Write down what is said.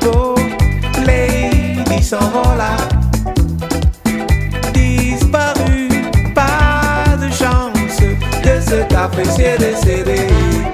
beau, Lady s'envola, disparu, pas de chance de ce café c'est décédé.